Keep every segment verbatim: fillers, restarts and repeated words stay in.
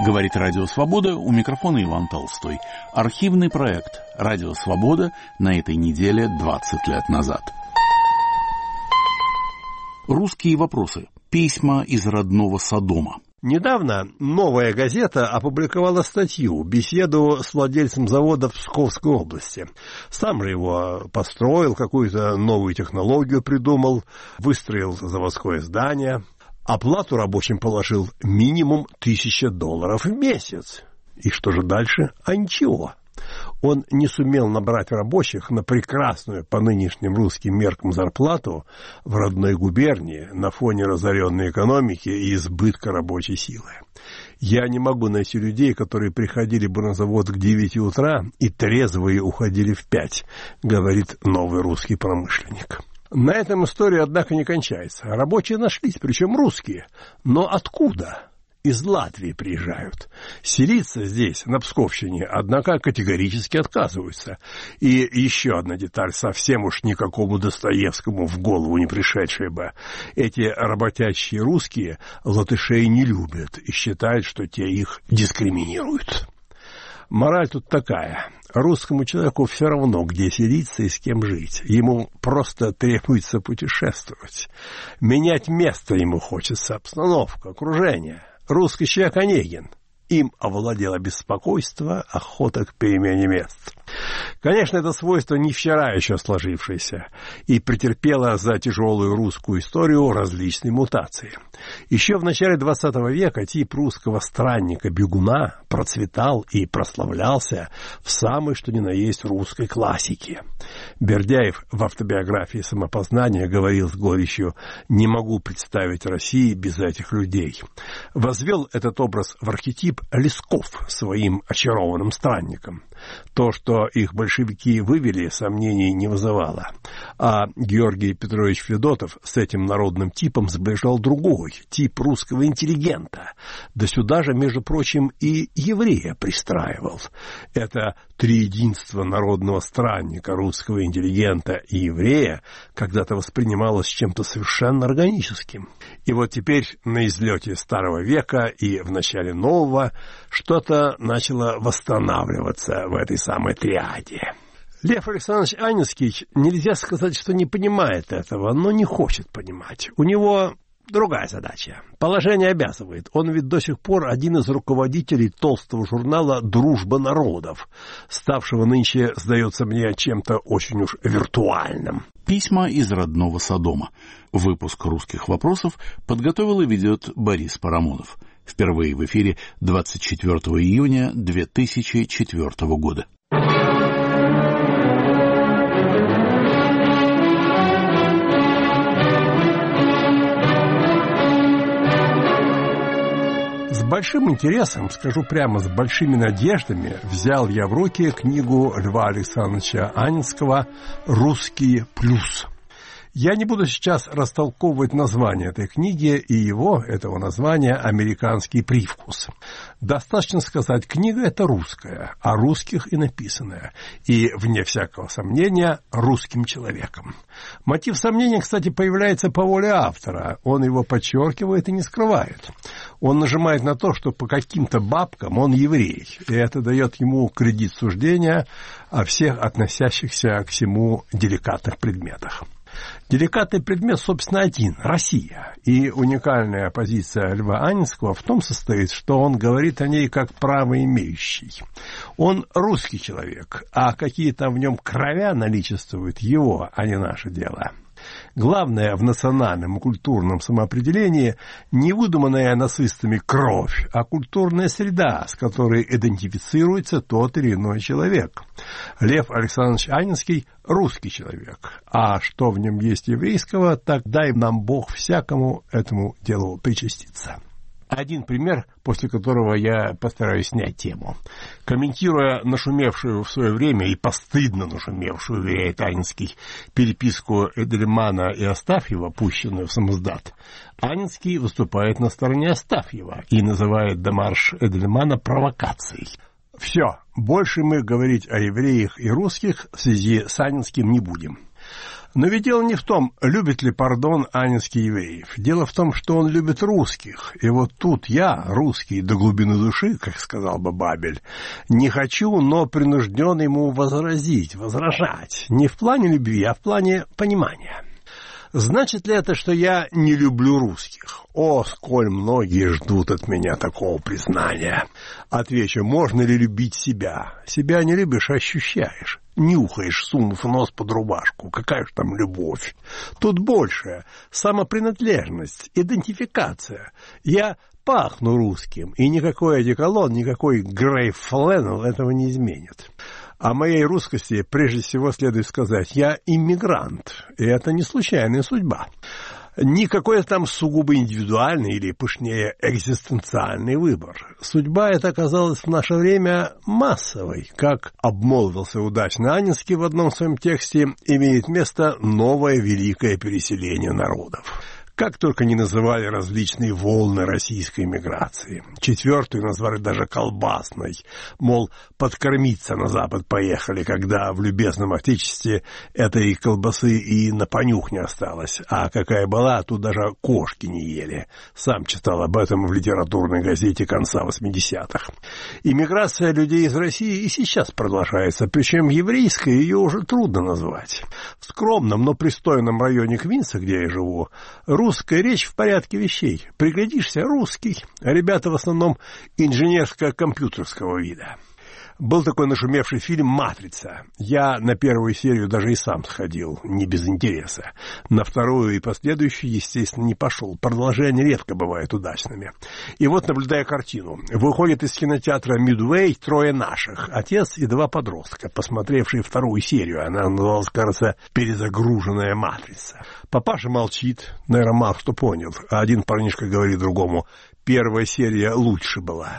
Говорит Радио Свобода, у микрофона Иван Толстой. Архивный проект Радио Свобода на этой неделе двадцать лет назад. Русские вопросы. Письма из родного Содома. Недавно «Новая газета» опубликовала статью, беседу с владельцем завода в Псковской области. Сам же его построил, какую-то новую технологию придумал, выстроил заводское здание. Оплату рабочим положил минимум тысяча долларов в месяц. И что же дальше? А ничего. Он не сумел набрать рабочих на прекрасную по нынешним русским меркам зарплату в родной губернии на фоне разоренной экономики и избытка рабочей силы. Я не могу найти людей, которые приходили бы на завод к девяти утра и трезвые уходили в пять, говорит новый русский промышленник. На этом история, однако, не кончается. Рабочие нашлись, причем русские. Но откуда? Из Латвии приезжают. Селиться здесь, на Псковщине, однако категорически отказываются. И еще одна деталь, совсем уж никакому Достоевскому в голову не пришедшая бы. Эти работящие русские латышей не любят и считают, что те их дискриминируют. Мораль тут такая. Русскому человеку все равно, где селиться и с кем жить. Ему просто требуется путешествовать. Менять место ему хочется, обстановка, окружение. Русский человек Онегин. Им овладело беспокойство, охота к перемене мест. Конечно, это свойство не вчера еще сложившееся и претерпело за тяжелую русскую историю различные мутации. Еще в начале двадцатого века тип русского странника-бегуна процветал и прославлялся в самой что ни на есть русской классике. Бердяев в автобиографии «Самопознание» говорил с горечью: «Не могу представить России без этих людей». Возвел этот образ в архетип Лесков своим очарованным странником. То, что их большевики вывели, сомнений не вызывало. А Георгий Петрович Федотов с этим народным типом сближал другой, тип русского интеллигента. Да сюда же, между прочим, и еврея пристраивал. Это триединство народного странника, русского интеллигента и еврея когда-то воспринималось чем-то совершенно органическим. И вот теперь на излете старого века и в начале нового что-то начало восстанавливаться в этой самой триаде. Лев Александрович Анинский, нельзя сказать, что не понимает этого, но не хочет понимать. У него другая задача. Положение обязывает. Он ведь до сих пор один из руководителей толстого журнала «Дружба народов», ставшего нынче, сдается мне, чем-то очень уж виртуальным. Письма из родного Содома. Выпуск «Русских вопросов» подготовил и ведет Борис Парамонов. Впервые в эфире двадцать четвёртого июня две тысячи четвёртого года. С большим интересом, скажу прямо, с большими надеждами взял я в руки книгу Льва Александровича Анинского «Русские плюс». Я не буду сейчас растолковывать название этой книги и его, этого названия, американский привкус. Достаточно сказать, книга эта русская, о русских и написанная, и, вне всякого сомнения, русским человеком. Мотив сомнения, кстати, появляется по воле автора, он его подчеркивает и не скрывает. Он нажимает на то, что по каким-то бабкам он еврей, и это дает ему кредит суждения о всех относящихся к всему деликатных предметах. Деликатный предмет, собственно, один – Россия. И уникальная позиция Льва Анинского в том состоит, что он говорит о ней как правоимеющий. Он русский человек, а какие там в нем кровя наличествуют – его, а не наше дело. Главное в национальном и культурном самоопределении не выдуманная нацистами кровь, а культурная среда, с которой идентифицируется тот или иной человек. Лев Александрович Анинский – русский человек, а что в нем есть еврейского, так дай нам Бог всякому этому делу причаститься. Один пример, после которого я постараюсь снять тему. Комментируя нашумевшую в свое время и постыдно нашумевшую, уверяет Анинский, переписку Эдельмана и Астафьева, пущенную в самоздат, Анинский выступает на стороне Астафьева и называет демарш Эдельмана провокацией. Все, больше мы говорить о евреях и русских в связи с Анинским не будем. Но ведь дело не в том, любит ли, пардон, Анинский евреев. Дело в том, что он любит русских. И вот тут я, русский до глубины души, как сказал бы Бабель, не хочу, но принужден ему возразить, возражать. Не в плане любви, а в плане понимания. Значит ли это, что я не люблю русских? О, сколь многие ждут от меня такого признания. Отвечу, можно ли любить себя? Себя не любишь, а ощущаешь. Нюхаешь, сунув нос под рубашку. Какая же там любовь? Тут больше. Самопринадлежность, идентификация. Я пахну русским, и никакой одеколон, никакой Грей Фленнелл этого не изменит. О моей русскости прежде всего следует сказать, я иммигрант, и это не случайная судьба. Никакой там сугубо индивидуальный или, пышнее, экзистенциальный выбор. Судьба эта оказалась в наше время массовой. Как обмолвился удачно Анинский в одном своем тексте, имеет место новое великое переселение народов. Как только не называли различные волны российской миграции. Четвертую назвали даже колбасной. Мол, подкормиться на Запад поехали, когда в любезном отечестве этой колбасы и на понюх не осталось. А какая была, тут даже кошки не ели. Сам читал об этом в литературной газете конца восьмидесятых. Иммиграция людей из России и сейчас продолжается, причем еврейской ее уже трудно назвать. В скромном, но пристойном районе Квинса, где я живу, русская речь в порядке вещей. Приглядишься — русский, а ребята в основном инженерско-компьютерского вида. Был такой нашумевший фильм «Матрица». Я на первую серию даже и сам сходил, не без интереса. На вторую и последующую, естественно, не пошел. Продолжения редко бывают удачными. И вот, наблюдая картину, выходит из кинотеатра «Мидуэй» трое наших, отец и два подростка, посмотревшие вторую серию. Она называлась, кажется, «Перезагруженная матрица». Папаша молчит, наверное, мало что понял, а один парнишка говорит другому: «Первая серия лучше была».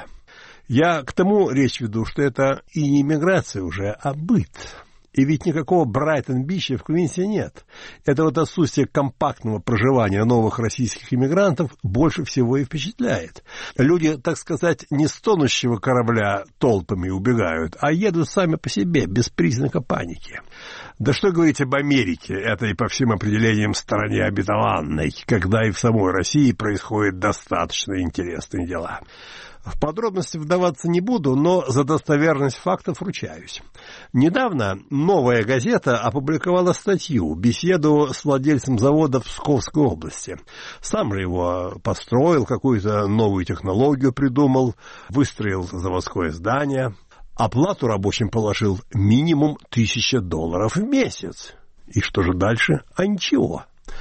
Я к тому речь веду, что это и не миграция уже, а быт. И ведь никакого Брайтон-Бича в Квинсе нет. Это вот отсутствие компактного проживания новых российских иммигрантов больше всего и впечатляет. Люди, так сказать, не с тонущего корабля толпами убегают, а едут сами по себе, без признака паники. Да что говорить об Америке, этой по всем определениям стране обетованной, когда и в самой России происходят достаточно интересные дела. В подробности вдаваться не буду, но за достоверность фактов ручаюсь. Недавно «Новая газета» опубликовала статью, беседу с владельцем завода в Псковской области. Сам же его построил, какую-то новую технологию придумал, выстроил заводское здание. Оплату рабочим положил минимум тысяча долларов в месяц. И что же дальше? А ничего.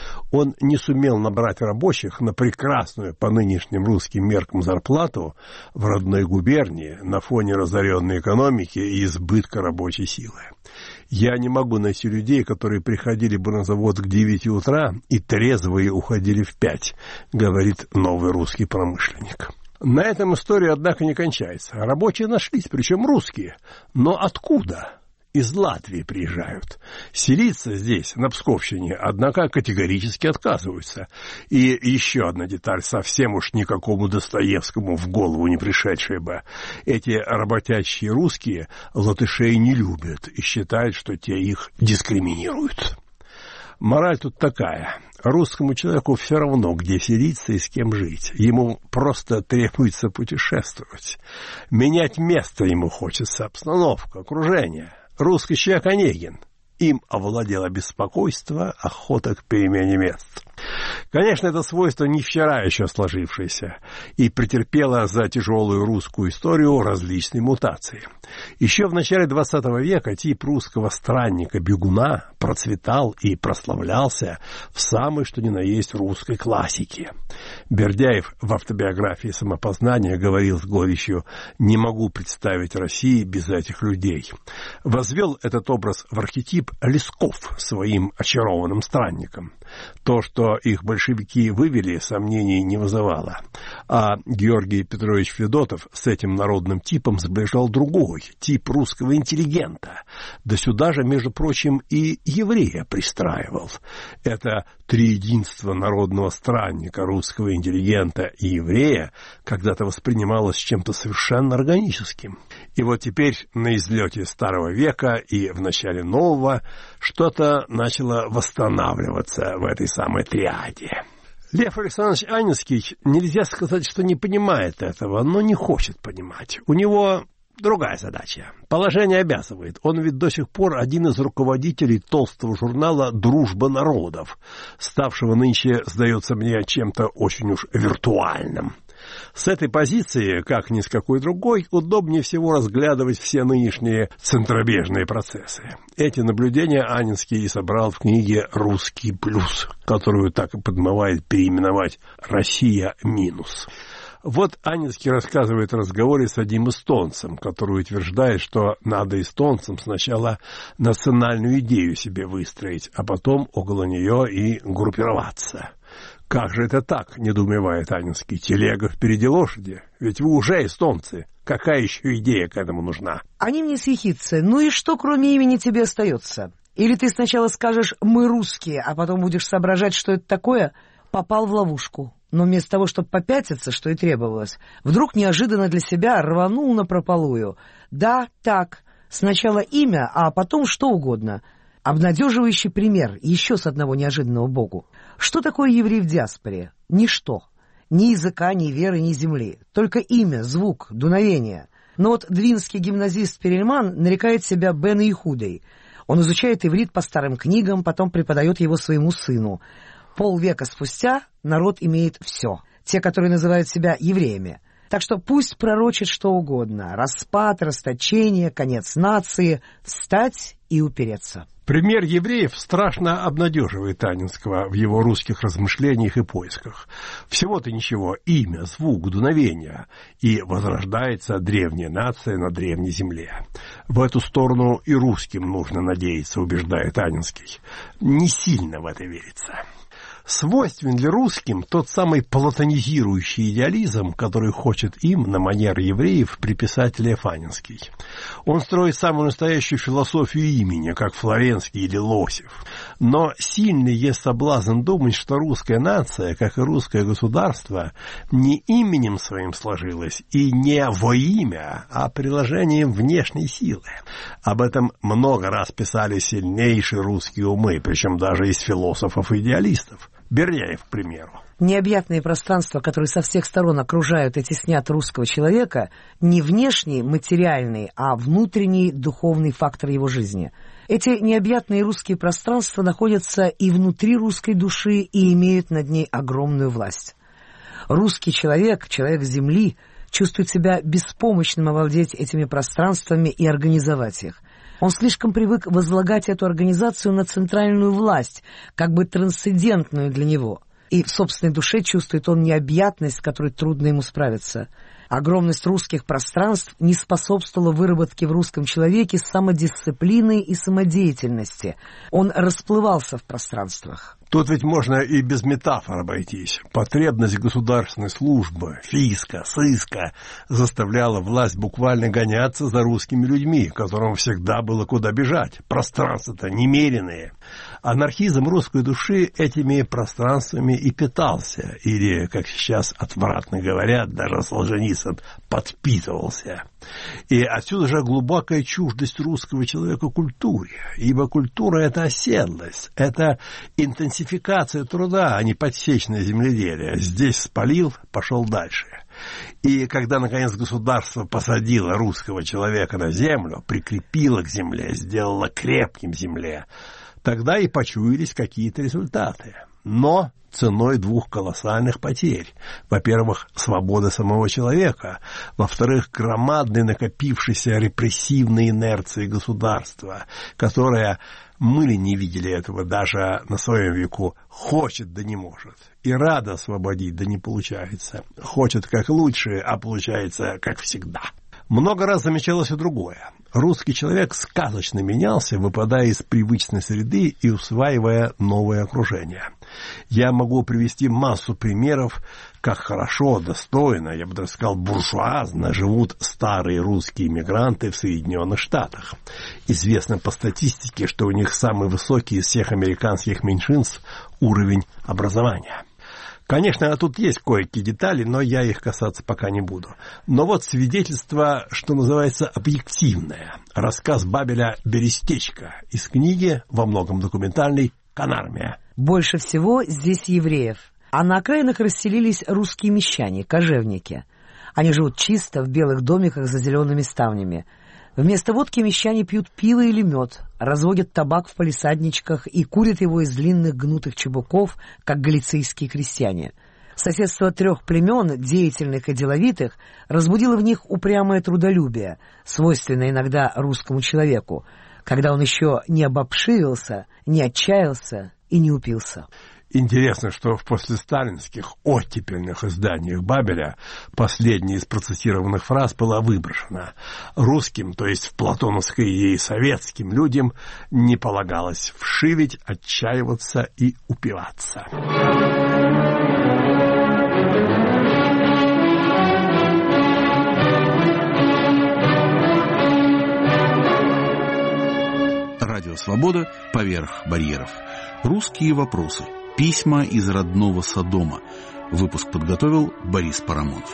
Он не сумел набрать рабочих на прекрасную по нынешним русским меркам зарплату в родной губернии на фоне разоренной экономики и избытка рабочей силы. Я не могу найти людей, которые приходили бы на завод к девяти утра и трезвые уходили в пять, говорит новый русский промышленник. На этом история, однако, не кончается. Рабочие нашлись, причем русские. Но откуда? Из Латвии приезжают. Селиться здесь, на Псковщине, однако категорически отказываются. И еще одна деталь, совсем уж никакому Достоевскому в голову не пришедшая бы. Эти работящие русские латышей не любят и считают, что те их дискриминируют. Мораль тут такая. Русскому человеку все равно, где селиться и с кем жить. Ему просто требуется путешествовать. Менять место ему хочется, обстановку, окружение. Русский человек Онегин. Им овладело беспокойство, охота к перемене мест. Конечно, это свойство не вчера еще сложившееся и претерпело за тяжелую русскую историю различные мутации. Еще в начале двадцатого века тип русского странника-бегуна процветал и прославлялся в самой что ни на есть русской классике. Бердяев в автобиографии «Самопознание» говорил с горечью: «Не могу представить России без этих людей». Возвел этот образ в архетип Лесков своим очарованным странникам. То, что их большевики вывели, сомнений не вызывало. А Георгий Петрович Федотов с этим народным типом сближал другой, тип русского интеллигента. Да сюда же, между прочим, и еврея пристраивал. Это триединство народного странника, русского интеллигента и еврея когда-то воспринималось чем-то совершенно органическим. И вот теперь на излете старого века и в начале нового что-то начало восстанавливаться в этой самой триаде. Лев Александрович Анинский, нельзя сказать, что не понимает этого, но не хочет понимать. У него другая задача. Положение обязывает. Он ведь до сих пор один из руководителей толстого журнала «Дружба народов», ставшего нынче, сдается мне, чем-то очень уж виртуальным. С этой позиции, как ни с какой другой, удобнее всего разглядывать все нынешние центробежные процессы. Эти наблюдения Анинский и собрал в книге «Русский плюс», которую так и подмывает переименовать «Россия минус». Вот Анинский рассказывает о разговоре с одним эстонцем, который утверждает, что надо эстонцам сначала национальную идею себе выстроить, а потом около нее и группироваться. «Как же это так?» — недоумевает Анинский. «Телега впереди лошади. Ведь вы уже эстонцы. Какая еще идея к этому нужна?» Они мне съехидцы. Ну и что, кроме имени, тебе остается? Или ты сначала скажешь «мы русские», а потом будешь соображать, что это такое? Попал в ловушку. Но вместо того, чтобы попятиться, что и требовалось, вдруг неожиданно для себя рванул напропалую. Да, так, сначала имя, а потом что угодно. Обнадеживающий пример еще с одного неожиданного богу. Что такое еврей в диаспоре? Ничто. Ни языка, ни веры, ни земли. Только имя, звук, дуновение. Но вот двинский гимназист Перельман нарекает себя Бен Ихудой. Он изучает иврит по старым книгам, потом преподает его своему сыну. Полвека спустя народ имеет все. Те, которые называют себя евреями. Так что пусть пророчит что угодно. Распад, расточение, конец нации. Встать и упереться. Пример евреев страшно обнадеживает Анинского в его русских размышлениях и поисках. Всего-то ничего, имя, звук, дуновение, и возрождается древняя нация на древней земле. В эту сторону и русским нужно надеяться, убеждает Анинский. Не сильно в это верится. Свойственен ли русским тот самый платонизирующий идеализм, который хочет им, на манер евреев, приписать Лев Анинский? Он строит самую настоящую философию имени, как Флоренский или Лосев. Но сильный есть соблазн думать, что русская нация, как и русское государство, не именем своим сложилась и не во имя, а приложением внешней силы. Об этом много раз писали сильнейшие русские умы, причем даже из философов-идеалистов. Берняев, к примеру. Необъятные пространства, которые со всех сторон окружают и теснят русского человека, не внешний, материальный, а внутренний, духовный фактор его жизни. Эти необъятные русские пространства находятся и внутри русской души и имеют над ней огромную власть. Русский человек, человек земли, чувствует себя беспомощным овладеть этими пространствами и организовать их. Он слишком привык возлагать эту организацию на центральную власть, как бы трансцендентную для него. И в собственной душе чувствует он необъятность, с которой трудно ему справиться. Огромность русских пространств не способствовала выработке в русском человеке самодисциплины и самодеятельности. Он расплывался в пространствах. Тут ведь можно и без метафор обойтись. Потребность государственной службы, фиска, сыска заставляла власть буквально гоняться за русскими людьми, которым всегда было куда бежать. Пространства-то немеренные. Анархизм русской души этими пространствами и питался, или, как сейчас отвратно говорят, даже Солженицын подпитывался. И отсюда же глубокая чуждость русского человека культуре, ибо культура — это оседлость, это интенсификация труда, а не подсечное земледелие. Здесь спалил, пошел дальше. И когда, наконец, государство посадило русского человека на землю, прикрепило к земле, сделало крепким земле, тогда и почуялись какие-то результаты. Но ценой двух колоссальных потерь. Во-первых, свобода самого человека. Во-вторых, громадной накопившейся репрессивной инерции государства, которая, мы ли не видели этого даже на своем веку, хочет да не может. И рада освободить, да не получается. Хочет как лучше, а получается как всегда. Много раз замечалось и другое. Русский человек сказочно менялся, выпадая из привычной среды и усваивая новое окружение. Я могу привести массу примеров, как хорошо, достойно, я бы даже сказал, буржуазно живут старые русские мигранты в Соединенных Штатах. Известно по статистике, что у них самый высокий из всех американских меньшинств уровень образования. Конечно, тут есть кое-какие детали, но я их касаться пока не буду. Но вот свидетельство, что называется, объективное. Рассказ Бабеля «Берестечко» из книги, во многом документальной, «Канармия». Больше всего здесь евреев. А на окраинах расселились русские мещане, кожевники. Они живут чисто в белых домиках за зелеными ставнями. Вместо водки мещане пьют пиво или мед, разводят табак в палисадничках и курят его из длинных гнутых чубуков, как галицийские крестьяне. Соседство трех племен, деятельных и деловитых, разбудило в них упрямое трудолюбие, свойственное иногда русскому человеку, когда он еще не обобшивился, не отчаялся и не упился. Интересно, что в послесталинских оттепельных изданиях Бабеля последняя из процитированных фраз была выброшена. Русским, то есть в платоновской идее советским людям, не полагалось вшивить, отчаиваться и упиваться. Радио «Свобода» поверх барьеров. Русские вопросы. Письма из родного Содома. Выпуск подготовил Борис Парамонов.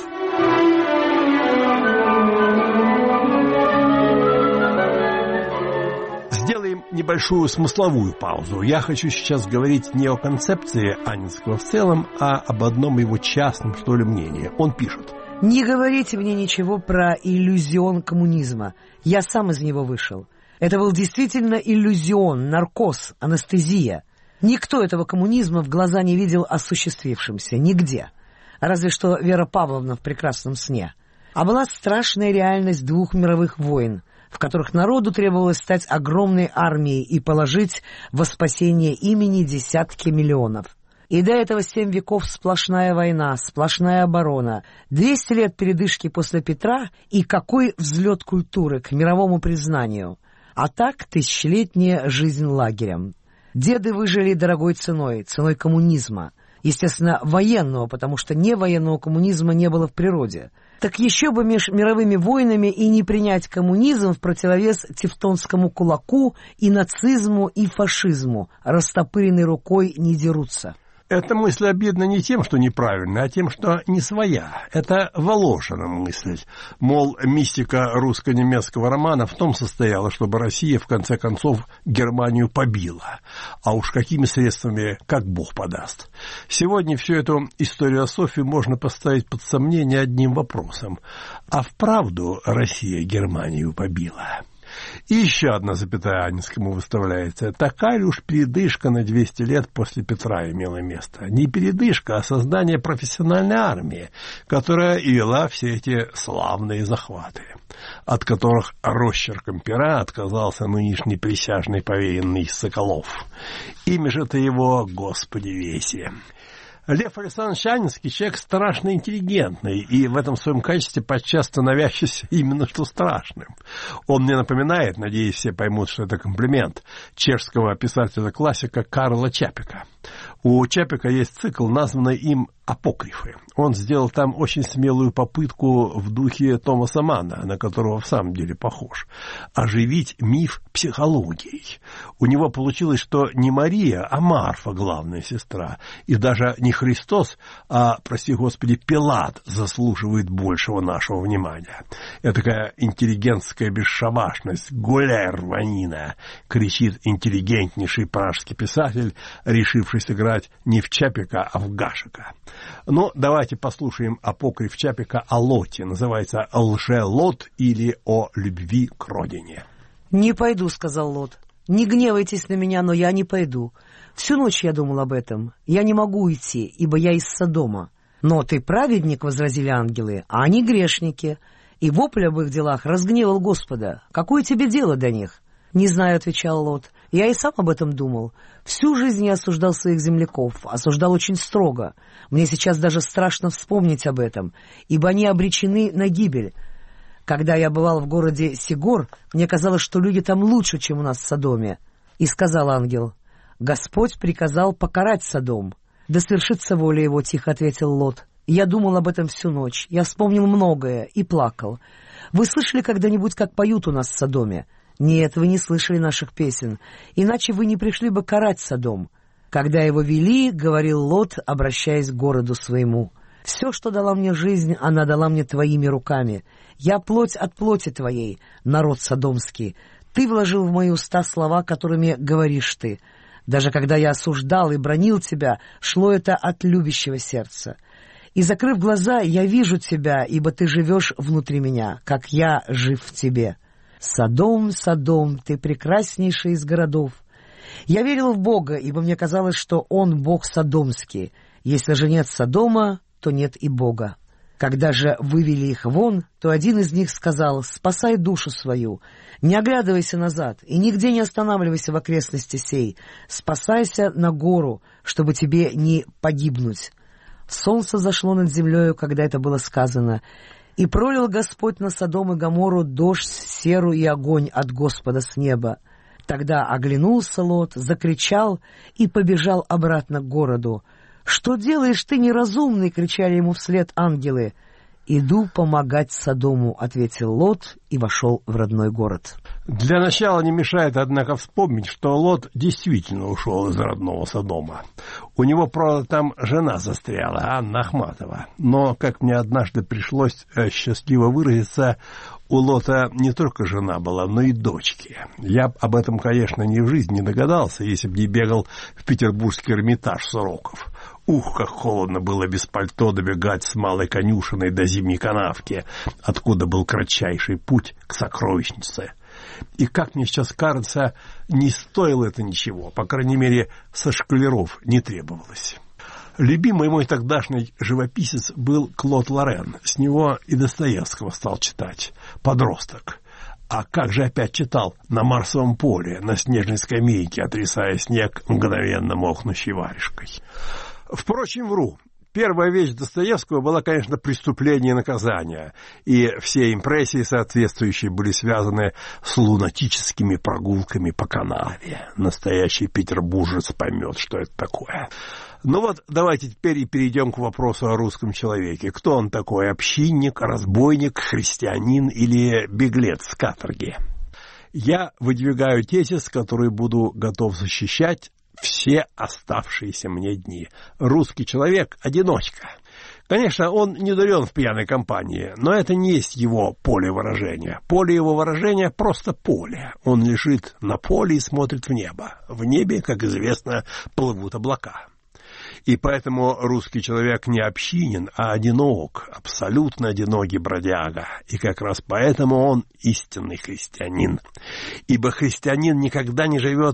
Сделаем небольшую смысловую паузу. Я хочу сейчас говорить не о концепции Анинского в целом, а об одном его частном, что ли, мнении. Он пишет: «Не говорите мне ничего про иллюзион коммунизма. Я сам из него вышел. Это был действительно иллюзион, наркоз, анестезия. Никто этого коммунизма в глаза не видел осуществившимся, нигде. Разве что Вера Павловна в «Прекрасном сне». А была страшная реальность двух мировых войн, в которых народу требовалось стать огромной армией и положить во спасение имени десятки миллионов. И до этого семь веков сплошная война, сплошная оборона, двести лет передышки после Петра, и какой взлет культуры к мировому признанию. А так тысячелетняя жизнь лагерем. Деды выжили дорогой ценой, ценой коммунизма. Естественно, военного, потому что не военного коммунизма не было в природе. Так еще бы между мировыми войнами и не принять коммунизм в противовес тевтонскому кулаку и нацизму и фашизму. Растопыренной рукой не дерутся. Эта мысль обидна не тем, что неправильна, а тем, что не своя. Это Волошина мысль. Мол, мистика русско-немецкого романа в том состояла, чтобы Россия, в конце концов, Германию побила. А уж какими средствами, как Бог подаст. Сегодня всю эту историософию можно поставить под сомнение одним вопросом. А вправду Россия Германию побила? И еще одна запятая Анинскому выставляется. Такая ли уж передышка на двести лет после Петра имела место? Не передышка, а создание профессиональной армии, которая и вела все эти славные захваты, от которых росчерком пера отказался нынешний присяжный повеянный Соколов. Имя же-то его, Господи веси. Лев Александрович Анинский человек страшно интеллигентный, и в этом своем качестве подчас становящийся именно что страшным. Он мне напоминает, надеюсь, все поймут, что это комплимент, чешского писателя-классика Карла Чапека. У Чапека есть цикл, названный им «Апокрифы». Он сделал там очень смелую попытку в духе Томаса Манна, на которого в самом деле похож, оживить миф психологией. У него получилось, что не Мария, а Марфа главная сестра, и даже не Христос, а, прости Господи, Пилат заслуживает большего нашего внимания. Это такая интеллигентская бесшабашность, гуляй рванина, кричит интеллигентнейший пражский писатель, решивший сыграть не в Чапека, а в Гашека. Но давайте послушаем апокриф Чапека о Лоте. Называется «Лже-Лот» или «О любви к родине». «Не пойду», — сказал Лот. «Не гневайтесь на меня, но я не пойду. Всю ночь я думал об этом. Я не могу уйти, ибо я из Содома». «Но ты праведник», — возразили ангелы, — «а они грешники. И вопль об их делах разгневал Господа. Какое тебе дело до них?» «Не знаю», — отвечал Лот. «Я и сам об этом думал. Всю жизнь я осуждал своих земляков, осуждал очень строго. Мне сейчас даже страшно вспомнить об этом, ибо они обречены на гибель. Когда я бывал в городе Сигор, мне казалось, что люди там лучше, чем у нас в Содоме. И сказал ангел: Господь приказал покарать Содом. Да свершится воля его, тихо ответил Лот. Я думал об этом всю ночь, я вспомнил многое и плакал. Вы слышали когда-нибудь, как поют у нас в Содоме? Нет, вы не слышали наших песен, иначе вы не пришли бы карать Содом. Когда его вели, говорил Лот, обращаясь к городу своему: все, что дала мне жизнь, она дала мне твоими руками. Я плоть от плоти твоей, народ содомский. Ты вложил в мои уста слова, которыми говоришь ты. Даже когда я осуждал и бранил тебя, шло это от любящего сердца. И, закрыв глаза, я вижу тебя, ибо ты живешь внутри меня, как я жив в тебе. Содом, Содом, ты прекраснейший из городов. Я верил в Бога, ибо мне казалось, что Он Бог содомский. Если же нет Содома, то нет и Бога. Когда же вывели их вон, то один из них сказал: «Спасай душу свою, не оглядывайся назад и нигде не останавливайся в окрестности сей, спасайся на гору, чтобы тебе не погибнуть». Солнце зашло над землею, когда это было сказано, и пролил Господь на Содом и Гоморру дождь, серу и огонь от Господа с неба. Тогда оглянулся Лот, закричал и побежал обратно к городу. «Что делаешь ты, неразумный?» — кричали ему вслед ангелы. «Иду помогать Содому», — ответил Лот и вошел в родной город. Для начала не мешает, однако, вспомнить, что Лот действительно ушел из родного Содома. У него, правда, там жена застряла, Анна Ахматова. Но, как мне однажды пришлось счастливо выразиться, у Лота не только жена была, но и дочки. Я б об этом, конечно, ни в жизни не догадался, если бы не бегал в петербургский Эрмитаж с уроков. Ух, как холодно было без пальто добегать с малой конюшиной до зимней канавки, откуда был кратчайший путь к сокровищнице. И, как мне сейчас кажется, не стоило это ничего, по крайней мере, со школяров не требовалось. Любимый мой тогдашний живописец был Клод Лорен. С него и Достоевского стал читать. Подросток. А как же опять читал на Марсовом поле, на снежной скамейке, отрисая снег мгновенно мокнущей варежкой. Впрочем, вру. Первая вещь Достоевского была, конечно, «Преступление и наказание», и все импрессии соответствующие были связаны с лунатическими прогулками по канаве. Настоящий петербуржец поймет, что это такое. Ну вот, давайте теперь и перейдем к вопросу о русском человеке. Кто он такой? Общинник, разбойник, христианин или беглец с каторги? Я выдвигаю тезис, который буду готов защищать все оставшиеся мне дни. Русский человек — одиночка. Конечно, он не дурен в пьяной компании, но это не есть его поле выражения. Поле его выражения — просто поле. Он лежит на поле и смотрит в небо. В небе, как известно, плывут облака. И поэтому русский человек не общинен, а одинок, абсолютно одинокий бродяга. И как раз поэтому он истинный христианин. Ибо христианин никогда не живет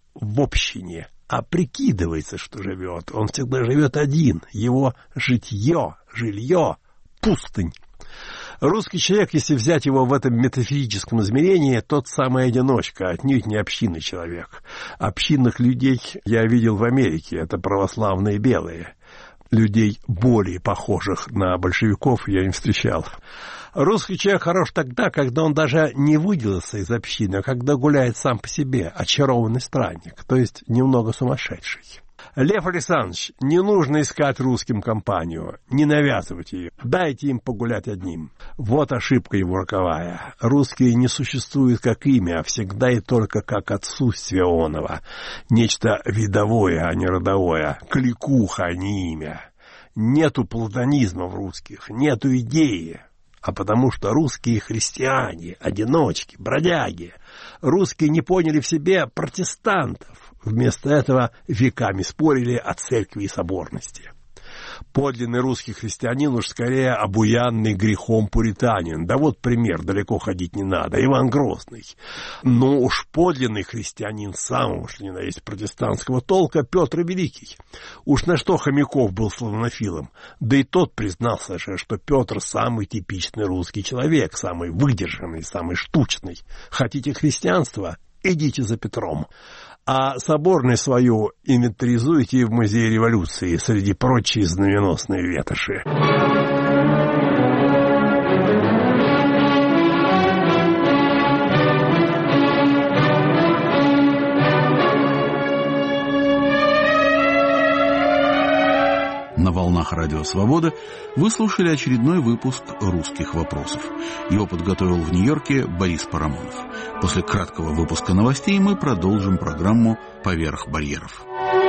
в общине, а прикидывается, что живет. Он всегда живет один. Его житье, жилье — пустынь. Русский человек, если взять его в этом метафизическом измерении, тот самый одиночка, отнюдь не общинный человек. Общинных людей я видел в Америке, это православные белые. Людей, более похожих на большевиков, я не встречал. Русский человек хорош тогда, когда он даже не выделился из общины, а когда гуляет сам по себе, очарованный странник, то есть немного сумасшедший. Лев Александрович, не нужно искать русским компанию, не навязывать ее, дайте им погулять одним. Вот ошибка его роковая. Русские не существуют как имя, а всегда и только как отсутствие оного. Нечто видовое, а не родовое, кликуха, а не имя. Нету платонизма в русских, нету идеи. А потому что русские христиане, одиночки, бродяги. Русские не поняли в себе протестантов. Вместо этого веками спорили о церкви и соборности. Подлинный русский христианин уж скорее обуянный грехом пуританин. Да вот пример, далеко ходить не надо, Иван Грозный. Но уж подлинный христианин самого, что ни на есть протестантского толка, Петр Великий. Уж на что Хомяков был славянофилом, да и тот признался же, что Петр самый типичный русский человек, самый выдержанный, самый штучный. Хотите христианства? Идите за Петром. А соборную свою инвентаризуйте в Музее революции среди прочей знаменосной ветоши. На волнах Радио Свобода вы слушали очередной выпуск «Русских вопросов». Его подготовил в Нью-Йорке Борис Парамонов. После краткого выпуска новостей мы продолжим программу «Поверх барьеров».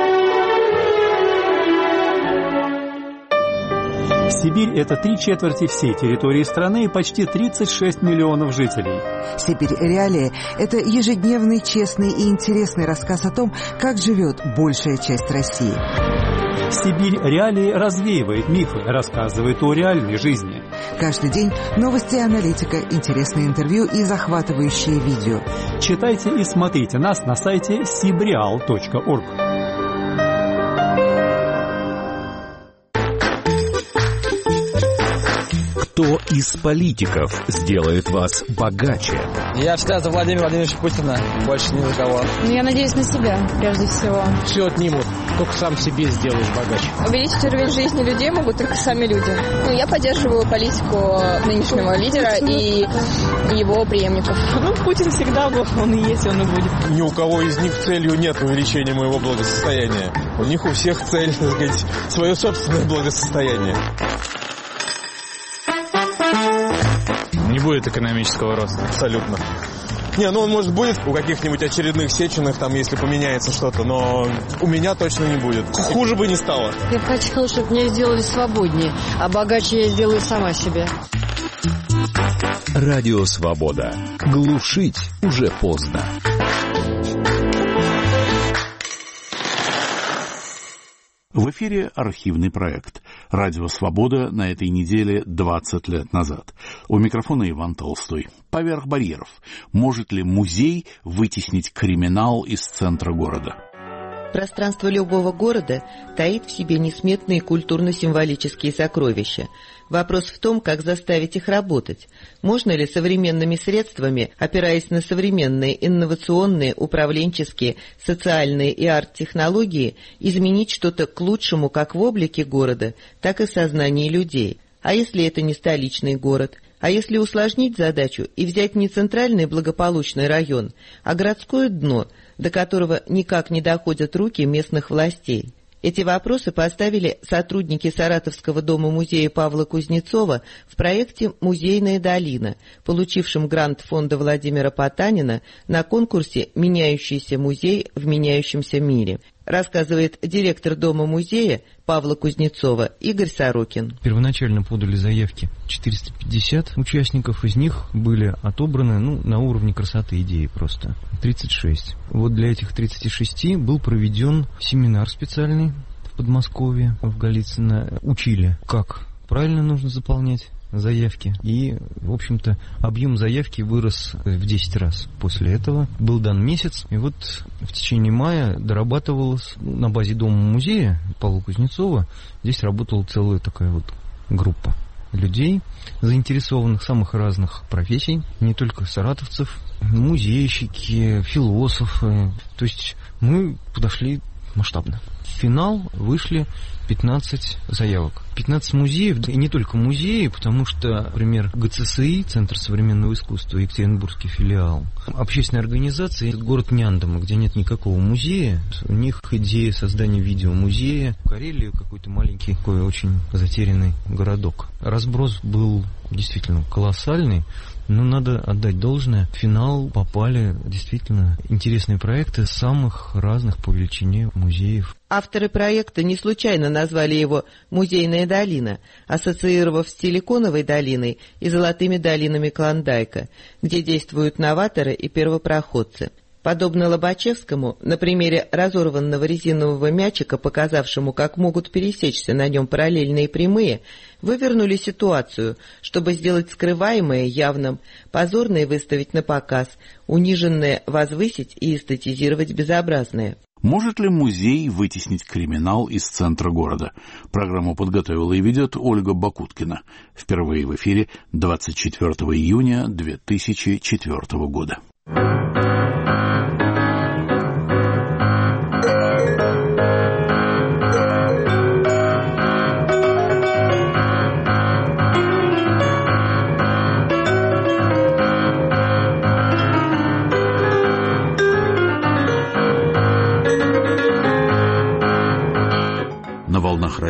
Сибирь – это три четверти всей территории страны и почти тридцать шесть миллионов жителей. Сибирь реалии – это ежедневный, честный и интересный рассказ о том, как живет большая часть России. Сибирь реалии развеивает мифы, рассказывает о реальной жизни. Каждый день новости и аналитика, интересные интервью и захватывающие видео. Читайте и смотрите нас на сайте сибреал точка орг. Кто из политиков сделает вас богаче? Я всегда за Владимира Владимировича Путина, больше ни за кого. Я надеюсь на себя, прежде всего. Все отнимут, только сам себе сделаешь богаче. Увеличить уровень жизни людей могут только сами люди. Ну, я поддерживаю политику нынешнего лидера и его преемников. Ну, Путин всегда был, он и есть, он и будет. Ни у кого из них целью нет увеличения моего благосостояния. У них у всех цель, так сказать, свое собственное благосостояние. Не будет экономического роста. Абсолютно. Не, ну он, может, будет у каких-нибудь очередных Сеченых, там, если поменяется что-то, но у меня точно не будет. Хуже бы не стало. Я бы хотела, чтобы меня сделали свободнее, а богаче я сделаю сама себе. Радио Свобода. Глушить уже поздно. В эфире архивный проект «Радио Свобода» на этой неделе двадцать лет назад. У микрофона Иван Толстой. Поверх барьеров. Может ли музей вытеснить криминал из центра города? Пространство любого города таит в себе несметные культурно-символические сокровища. Вопрос в том, как заставить их работать. Можно ли современными средствами, опираясь на современные инновационные, управленческие, социальные и арт-технологии, изменить что-то к лучшему как в облике города, так и в сознании людей? А если это не столичный город? А если усложнить задачу и взять не центральный благополучный район, а городское дно, до которого никак не доходят руки местных властей? Эти вопросы поставили сотрудники Саратовского дома-музея Павла Кузнецова в проекте «Музейная долина», получившем грант фонда Владимира Потанина на конкурсе «Меняющийся музей в меняющемся мире», рассказывает директор дома-музея Павла Кузнецова Игорь Сорокин. Первоначально подали заявки четыреста пятьдесят участников, из них были отобраны ну, на уровне красоты идеи просто тридцать шесть. Вот для этих тридцати шести был проведен семинар специальный в Подмосковье, в Голицыно. Учили, как правильно нужно заполнять заявки. И, в общем-то, объем заявки вырос в десять раз. После этого был дан месяц. И вот в течение мая дорабатывалось на базе дома-музея Павла Кузнецова. Здесь работала целая такая вот группа людей, заинтересованных самых разных профессий, не только саратовцев, музейщики, философы. То есть мы подошли масштабно. В финал вышли пятнадцать заявок. пятнадцать музеев, и не только музеи, потому что, например, ГЦСИ, Центр современного искусства, Екатеринбургский филиал, общественная организация, город Няндома, где нет никакого музея, у них идея создания видеомузея. В Карелии какой-то маленький, такой очень затерянный городок. Разброс был действительно колоссальный. Но надо отдать должное. В финал попали действительно интересные проекты самых разных по величине музеев. Авторы проекта не случайно назвали его «Музейная долина», ассоциировав с Силиконовой долиной и золотыми долинами Клондайка, где действуют новаторы и первопроходцы. Подобно Лобачевскому, на примере разорванного резинового мячика, показавшему, как могут пересечься на нем параллельные прямые, вывернули ситуацию, чтобы сделать скрываемое явным, позорное выставить на показ, униженное возвысить и эстетизировать безобразное. Может ли музей вытеснить криминал из центра города? Программу подготовила и ведет Ольга Бакуткина. Впервые в эфире двадцать четвёртого июня две тысячи четвёртого года.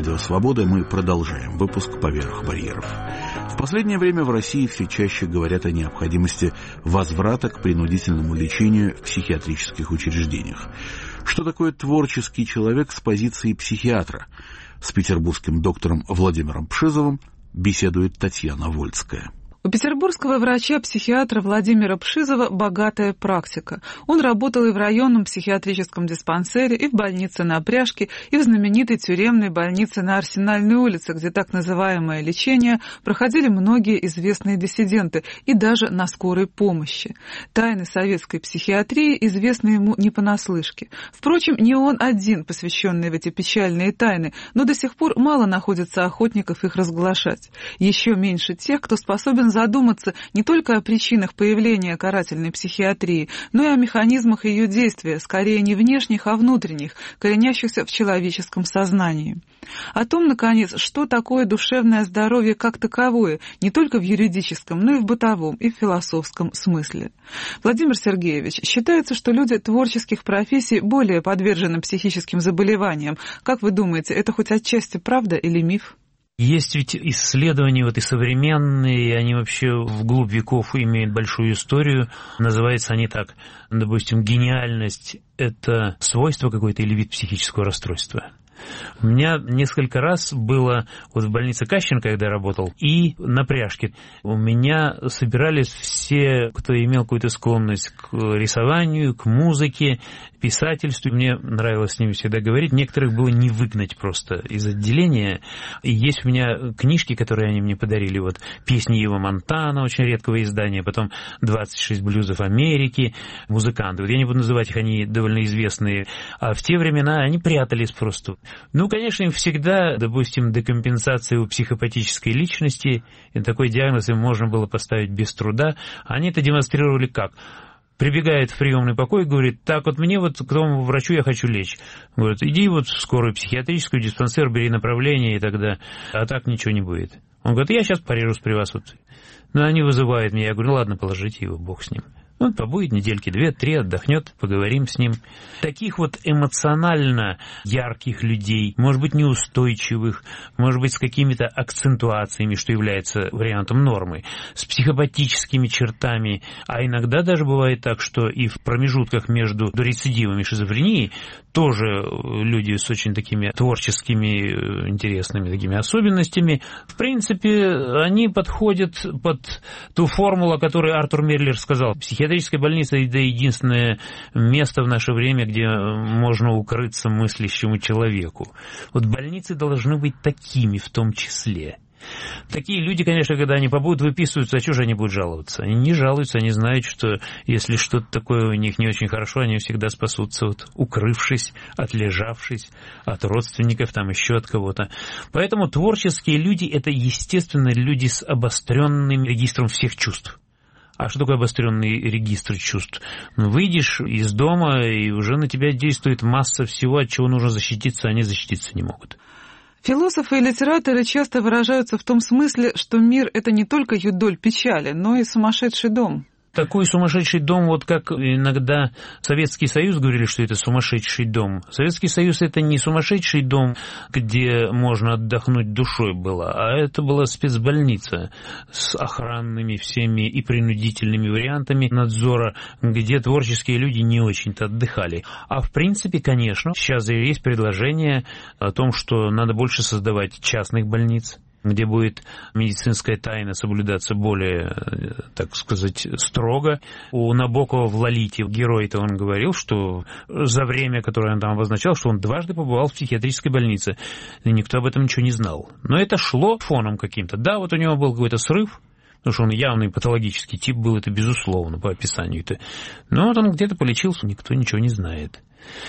Радио Свобода мы продолжаем выпуск «Поверх барьеров». В последнее время в России все чаще говорят о необходимости возврата к принудительному лечению в психиатрических учреждениях. Что такое творческий человек с позиции психиатра? С петербургским доктором Владимиром Пшизовым беседует Татьяна Вольская. У петербургского врача-психиатра Владимира Пшизова богатая практика. Он работал и в районном психиатрическом диспансере, и в больнице на Пряжке, и в знаменитой тюремной больнице на Арсенальной улице, где так называемое лечение проходили многие известные диссиденты, и даже на скорой помощи. Тайны советской психиатрии известны ему не понаслышке. Впрочем, не он один, посвященный в эти печальные тайны, но до сих пор мало находится охотников их разглашать. Еще меньше тех, кто способен задуматься не только о причинах появления карательной психиатрии, но и о механизмах ее действия, скорее не внешних, а внутренних, коренящихся в человеческом сознании. О том, наконец, что такое душевное здоровье как таковое, не только в юридическом, но и в бытовом и в философском смысле. Владимир Сергеевич, считается, что люди творческих профессий более подвержены психическим заболеваниям. Как вы думаете, это хоть отчасти правда или миф? Есть ведь исследования вот и современные, они вообще вглубь веков имеют большую историю. Называются они так, допустим, гениальность – это свойство какое-то или вид психического расстройства. У меня несколько раз было вот в больнице Кащенко, когда я работал, и на Пряжке. У меня собирались все, кто имел какую-то склонность к рисованию, к музыке, писательству. Мне нравилось с ними всегда говорить. Некоторых было не выгнать просто из отделения. И есть у меня книжки, которые они мне подарили. Вот «Песни Ива Монтана», очень редкого издания, потом «двадцать шесть блюзов Америки», музыканты. Вот я не буду называть их, они довольно известные. А в те времена они прятались просто. Ну, конечно, им всегда, допустим, декомпенсация у психопатической личности, и такой диагноз им можно было поставить без труда. Они это демонстрировали как? Прибегает в приемный покой и говорит: так вот мне вот к тому врачу я хочу лечь. Говорит: иди вот в скорую психиатрическую, диспансер, бери направление, и тогда, а так ничего не будет. Он говорит: я сейчас порежусь при вас. Вот. Ну, они вызывают меня, я говорю: ладно, положите его, бог с ним. Он побудет недельки две-три, отдохнет, поговорим с ним. Таких вот эмоционально ярких людей, может быть, неустойчивых, может быть, с какими-то акцентуациями, что является вариантом нормы, с психопатическими чертами, а иногда даже бывает так, что и в промежутках между рецидивами шизофрении тоже люди с очень такими творческими, интересными такими особенностями. В принципе, они подходят под ту формулу, о которой Артур Мерлер сказал. Психиатрическая больница – это единственное место в наше время, где можно укрыться мыслящему человеку. Вот больницы должны быть такими в том числе. Такие люди, конечно, когда они побудут выписываться, а чего же они будут жаловаться? Они не жалуются, они знают, что если что-то такое у них не очень хорошо, они всегда спасутся, вот, укрывшись, отлежавшись от родственников, там еще от кого-то. Поэтому творческие люди – это, естественно, люди с обостренным регистром всех чувств. А что такое обостренный регистр чувств? Ну, выйдешь из дома, и уже на тебя действует масса всего, от чего нужно защититься, а они защититься не могут. Философы и литераторы часто выражаются в том смысле, что мир – это не только юдоль печали, но и сумасшедший дом. Такой сумасшедший дом, вот как иногда Советский Союз говорили, что это сумасшедший дом. Советский Союз – это не сумасшедший дом, где можно отдохнуть душой было, а это была спецбольница с охранными всеми и принудительными вариантами надзора, где творческие люди не очень-то отдыхали. А в принципе, конечно, сейчас есть предложение о том, что надо больше создавать частных больниц, где будет медицинская тайна соблюдаться более, так сказать, строго. У Набокова в «Лолите» герой-то он говорил, что за время, которое он там обозначал, что он дважды побывал в психиатрической больнице, и никто об этом ничего не знал. Но это шло фоном каким-то. Да, вот у него был какой-то срыв, потому что он явный патологический тип был, это безусловно, по описанию-то. Но вот он где-то полечился, никто ничего не знает.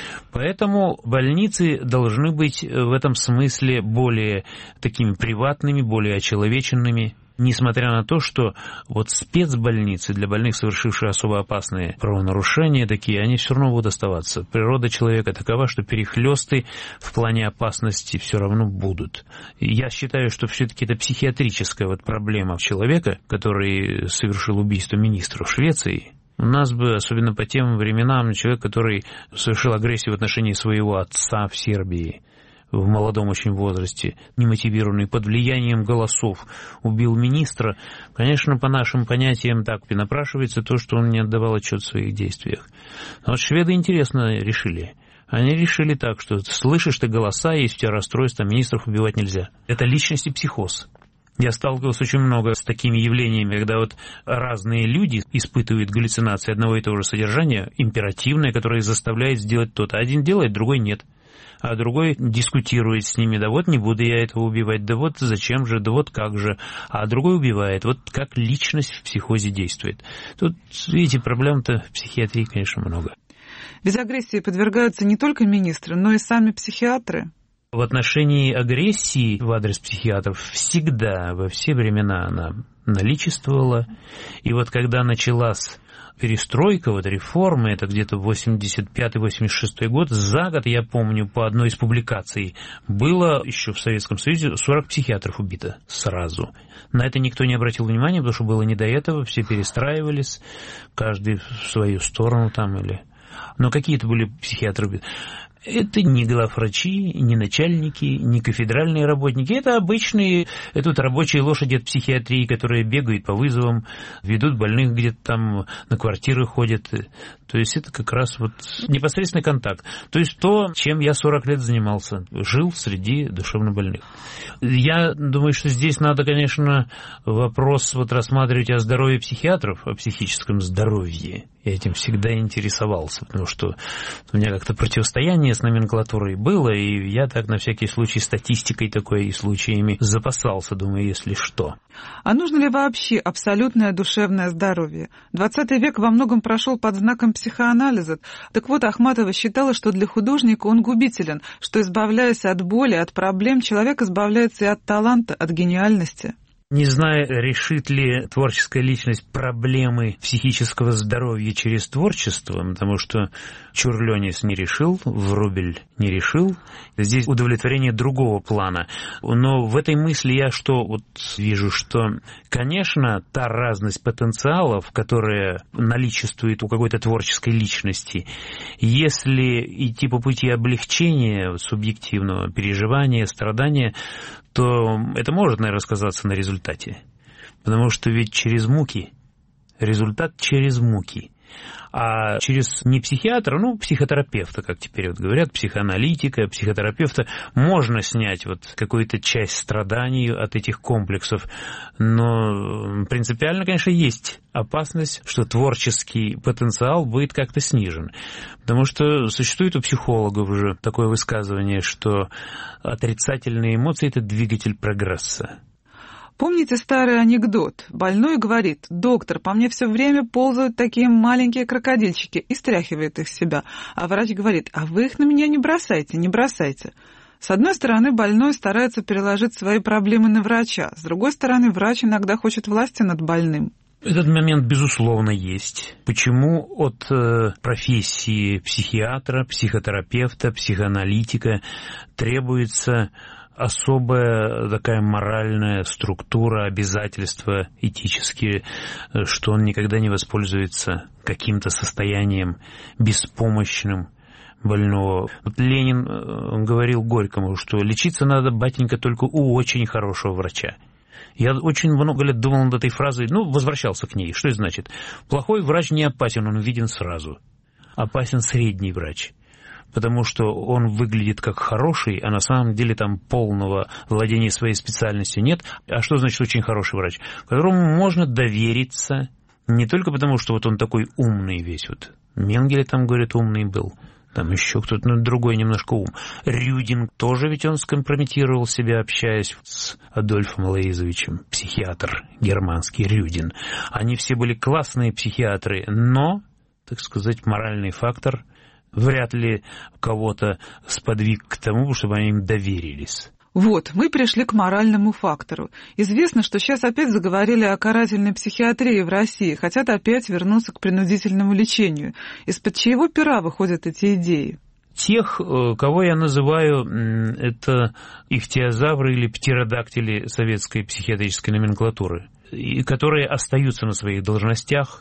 Поэтому больницы должны быть в этом смысле более такими приватными, более очеловеченными, несмотря на то, что вот спецбольницы для больных, совершивших особо опасные правонарушения, такие, они все равно будут оставаться. Природа человека такова, что перехлесты в плане опасности все равно будут. И я считаю, что все-таки это психиатрическая вот проблема человека, который совершил убийство министра в Швеции. У нас бы, особенно по тем временам, человек, который совершил агрессию в отношении своего отца в Сербии, в молодом очень возрасте, немотивированный, под влиянием голосов убил министра, конечно, по нашим понятиям так и напрашивается то, что он не отдавал отчет в своих действиях. Но вот шведы интересно решили. Они решили так, что слышишь ты голоса, есть у тебя расстройство, министров убивать нельзя. Это личность и психоз. Я сталкивался очень много с такими явлениями, когда вот разные люди испытывают галлюцинации одного и того же содержания, императивное, которое заставляет сделать то-то. Один делает, другой нет. А другой дискутирует с ними, да вот не буду я этого убивать, да вот зачем же, да вот как же. А другой убивает. Вот как личность в психозе действует. Тут, видите, проблем-то в психиатрии, конечно, много. Ведь агрессии подвергаются не только министры, но и сами психиатры. В отношении агрессии в адрес психиатров всегда, во все времена она наличествовала. И вот когда началась перестройка, вот реформы, это где-то восемьдесят пятый — восемьдесят шестой год, за год, я помню, по одной из публикаций, было еще в Советском Союзе сорок психиатров убито сразу. На это никто не обратил внимания, потому что было не до этого, все перестраивались, каждый в свою сторону там или... Но какие-то были психиатры убиты. Это не главврачи, не начальники, не кафедральные работники. Это обычные, это вот рабочие лошади от психиатрии, которые бегают по вызовам, ведут больных где-то там, на квартиры ходят. То есть это как раз вот непосредственный контакт. То есть то, чем я сорок лет занимался, жил среди душевнобольных. Я думаю, что здесь надо, конечно, вопрос вот рассматривать о здоровье психиатров, о психическом здоровье. Я этим всегда интересовался, потому что у меня как-то противостояние с номенклатурой было, и я так на всякий случай статистикой такой и случаями запасался, думаю, если что. А нужно ли вообще абсолютное душевное здоровье? двадцатый век во многом прошел под знаком психоанализа. Так вот, Ахматова считала, что для художника он губителен, что, избавляясь от боли, от проблем, человек избавляется и от таланта, от гениальности. Не знаю, решит ли творческая личность проблемы психического здоровья через творчество, потому что Чурлёнис не решил, Врубель не решил. Здесь удовлетворение другого плана. Но в этой мысли я что вот вижу, что, конечно, та разность потенциалов, которая наличествует у какой-то творческой личности, если идти по пути облегчения субъективного переживания, страдания, то это может, наверное, сказаться на результате. Потому что ведь через муки, результат через муки. А через не психиатра, ну, психотерапевта, как теперь вот говорят, психоаналитика, психотерапевта, можно снять вот какую-то часть страданий от этих комплексов. Но принципиально, конечно, есть опасность, что творческий потенциал будет как-то снижен. Потому что существует у психологов уже такое высказывание, что отрицательные эмоции – это двигатель прогресса. Помните старый анекдот? Больной говорит: доктор, по мне все время ползают такие маленькие крокодильчики, и стряхивает их с себя. А врач говорит: а вы их на меня не бросайте, не бросайте. С одной стороны, больной старается переложить свои проблемы на врача. С другой стороны, врач иногда хочет власти над больным. Этот момент, безусловно, есть. Почему от э, профессии психиатра, психотерапевта, психоаналитика требуется особая такая моральная структура, обязательства этические, что он никогда не воспользуется каким-то состоянием беспомощным больного. Вот Ленин говорил Горькому, что лечиться надо, батенька, только у очень хорошего врача. Я очень много лет думал над этой фразой, ну, возвращался к ней. Что это значит? Плохой врач не опасен, он виден сразу. Опасен средний врач. Потому что он выглядит как хороший, а на самом деле там полного владения своей специальностью нет. А что значит очень хороший врач? Которому можно довериться, не только потому, что вот он такой умный весь. Вот Менгеле там, говорят, умный был. Там еще кто-то, ну, другой немножко ум. Рюдин тоже ведь он скомпрометировал себя, общаясь с Адольфом Лоизовичем, психиатр германский Рюдин. Они все были классные психиатры, но, так сказать, моральный фактор вряд ли кого-то сподвиг к тому, чтобы они им доверились. Вот, мы пришли к моральному фактору. Известно, что сейчас опять заговорили о карательной психиатрии в России, хотят опять вернуться к принудительному лечению. Из-под чьего пера выходят эти идеи? Тех, кого я называю, это ихтиозавры или птеродактили советской психиатрической номенклатуры, которые остаются на своих должностях,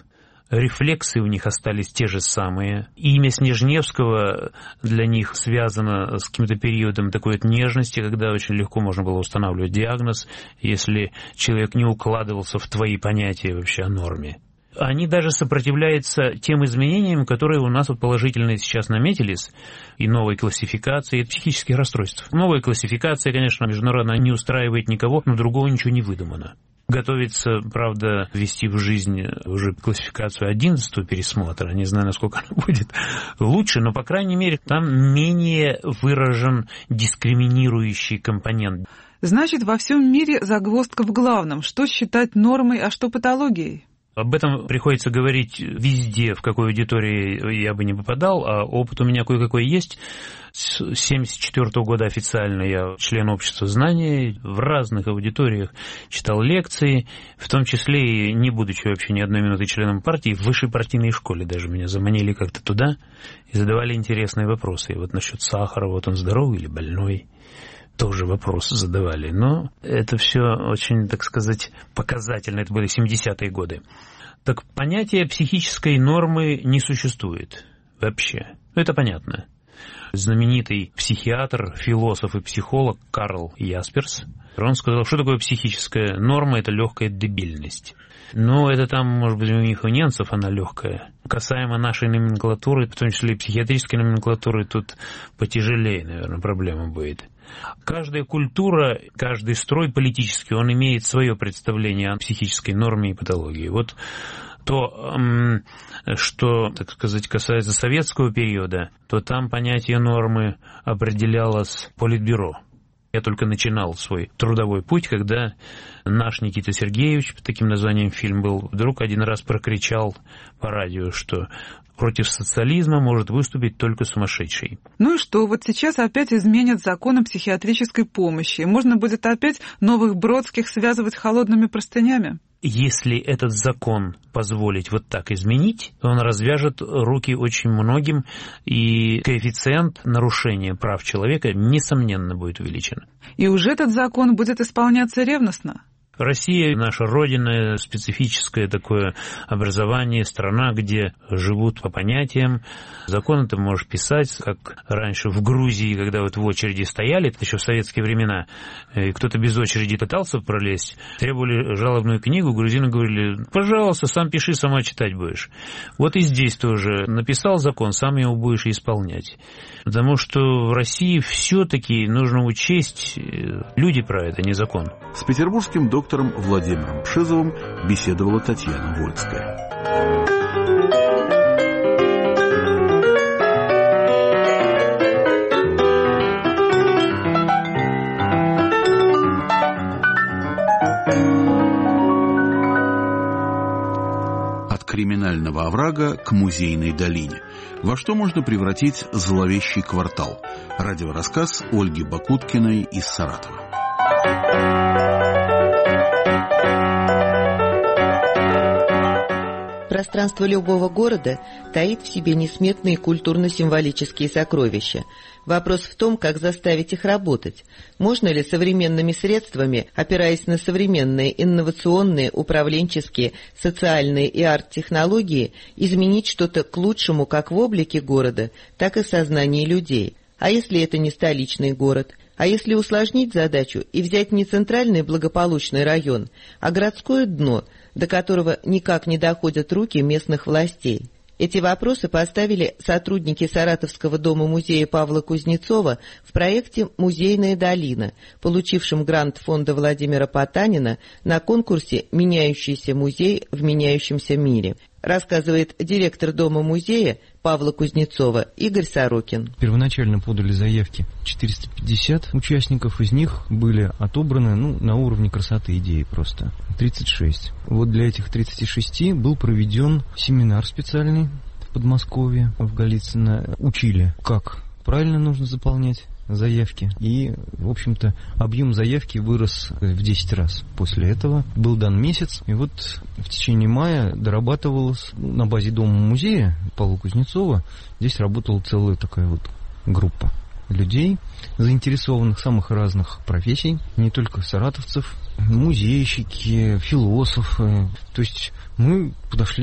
Рефлексы у них остались те же самые. Имя Снежневского для них связано с каким-то периодом такой вот нежности, когда очень легко можно было устанавливать диагноз, если человек не укладывался в твои понятия вообще о норме. Они даже сопротивляются тем изменениям, которые у нас вот положительно сейчас наметились, и новой классификации психических расстройств. Новая классификация, конечно, международно не устраивает никого, но другого ничего не выдумано. Готовится, правда, ввести в жизнь уже классификацию одиннадцатого пересмотра. Не знаю, насколько она будет лучше, но, по крайней мере, там менее выражен дискриминирующий компонент. Значит, во всем мире загвоздка в главном. Что считать нормой, а что патологией? Об этом приходится говорить везде, в какой аудитории я бы не попадал, а опыт у меня кое-какой есть. С тысяча девятьсот семьдесят четвёртого года официально я член общества знаний, в разных аудиториях читал лекции, в том числе и не будучи вообще ни одной минуты членом партии, в высшей партийной школе даже меня заманили как-то туда и задавали интересные вопросы. И вот насчет сахара, вот он здоровый или больной? Тоже вопросы задавали, но это все очень, так сказать, показательно, это были семидесятые годы. Так понятия психической нормы не существует вообще, это понятно. Знаменитый психиатр, философ и психолог Карл Ясперс, он сказал, что такое психическая норма, это легкая дебильность. Ну, это там, может быть, у них у немцев она легкая. Касаемо нашей номенклатуры, в том числе и психиатрической номенклатуры, тут потяжелее, наверное, проблема будет. Каждая культура, каждый строй политический, он имеет свое представление о психической норме и патологии. Вот то, что, так сказать, касается советского периода, то там понятие нормы определялось Политбюро. Я только начинал свой трудовой путь, когда наш Никита Сергеевич, под таким названием фильм был, вдруг один раз прокричал по радио, что против социализма может выступить только сумасшедший. Ну и что, вот сейчас опять изменят закон о психиатрической помощи, и можно будет опять новых Бродских связывать холодными простынями? Если этот закон позволить вот так изменить, он развяжет руки очень многим, и коэффициент нарушения прав человека, несомненно, будет увеличен. И уже этот закон будет исполняться ревностно? Россия, наша родина, специфическое такое образование, страна, где живут по понятиям. Законы ты можешь писать, как раньше в Грузии, когда вот в очереди стояли, это еще в советские времена, и кто-то без очереди пытался пролезть, требовали жалобную книгу, грузины говорили, пожалуйста, сам пиши, сама читать будешь. Вот и здесь тоже написал закон, сам его будешь исполнять. Потому что в России все-таки нужно учесть, люди про это, не закон. С петербургским доктором Владимиром Пшизовым беседовала Татьяна Вольская. От криминального оврага к музейной долине. Во что можно превратить зловещий квартал? Радиорассказ Ольги Бакуткиной из Саратова. Пространство любого города таит в себе несметные культурно-символические сокровища. Вопрос в том, как заставить их работать. Можно ли современными средствами, опираясь на современные инновационные, управленческие, социальные и арт-технологии, изменить что-то к лучшему как в облике города, так и в сознании людей? А если это не столичный город? А если усложнить задачу и взять не центральный благополучный район, а городское дно, до которого никак не доходят руки местных властей? Эти вопросы поставили сотрудники Саратовского дома-музея Павла Кузнецова в проекте «Музейная долина», получившем грант фонда Владимира Потанина на конкурсе «Меняющийся музей в меняющемся мире», рассказывает директор дома-музея Павла Кузнецова Игорь Сорокин. Первоначально подали заявки четыреста пятьдесят участников, из них были отобраны ну, на уровне красоты идеи просто тридцать шесть. Вот для этих тридцати шести был проведен семинар специальный в Подмосковье, в Голицыно. Учили, как правильно нужно заполнять заявки. И, в общем-то, объем заявки вырос в десять раз. После этого был дан месяц, и вот в течение мая дорабатывалось на базе дома-музея Павла Кузнецова. Здесь работала целая такая вот группа людей, заинтересованных в самых разных профессий, не только саратовцев, музейщики, философы. То есть мы подошли